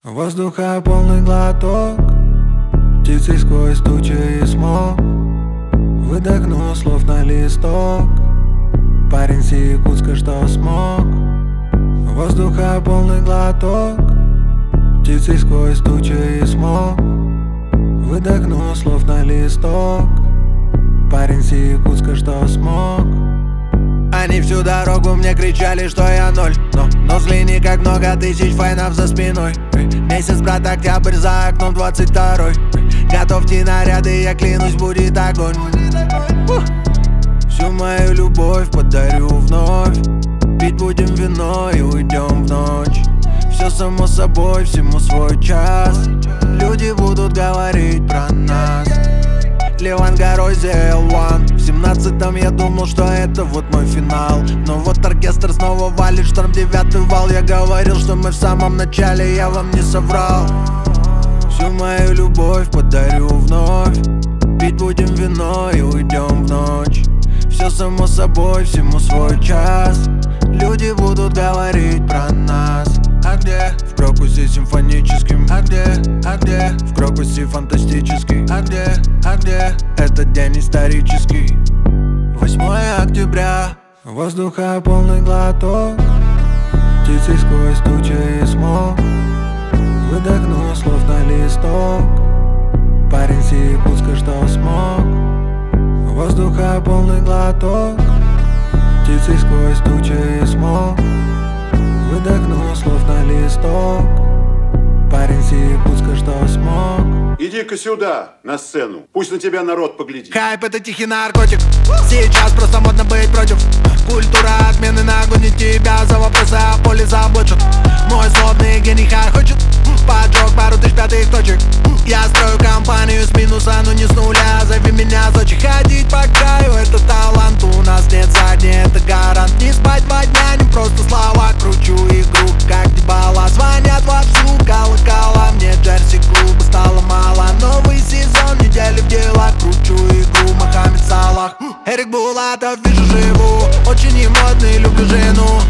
Воздуха полный глоток, птицей сквозь тучи и смог. Выдохнул слов на листок, парень с Якутска, что смог. Воздуха полный глоток, птицей сквозь тучи и смог. Выдохнул слов на листок, парень с Якутска, что смог. Они всю дорогу мне кричали, что я ноль, но взгляни, как много тысяч файнов за спиной. Месяц, брат, октябрь, за окном 22-й. Готовьте наряды, я клянусь, будет огонь. Всю мою любовь подарю вновь. Пить будем вино и уйдем в ночь. Все само собой, всему свой час. Люди будут говорить про нас. Ливан горой ZL1. В 17-м я думал, что это вот мой финал. Но вот оркестр снова валит, шторм 9-й вал. Я говорил, что мы в самом начале, я вам не соврал. Всю мою любовь подарю вновь. Пить будем вино и уйдем в ночь. Все само собой, всему свой час. Люди будут говорить про нас. А где? В Крокусе симфоническим. А где? А где? В Крокусе фантастический. А где? А где? Этот день исторический. 8 октября. Воздуха полный глоток, птицей сквозь тучи и смог. Выдохнул слов на листок, парень с Якутска, что смог. Воздуха полный глоток, птицей сквозь тучи и смог. Выдохнул слов на листок, парень с Якутска, что смог. Иди-ка сюда, на сцену, пусть на тебя народ поглядит. Хайп — это тихий наркотик, сейчас просто модно быть против. Культура отмены нагонит тебя за вопросы о поле заботит. Мой злобный гений хочет поджег пару тысяч пятых точек. Я строю компанию с минуса, но не с нуля. Зови меня Сочи, ходить по краю — это талант. У нас нет задней, это гарант. Не спать 2 дня, не просто слова. Кручу игру, как Дибала. Звонят вовсю колокола. Мне джерси клуба стало мало. Новый сезон, недели в делах. Кручу игру, Мохаммед Салах. Эрик Булатов, вижу, живу. Очень не модный, люблю жену.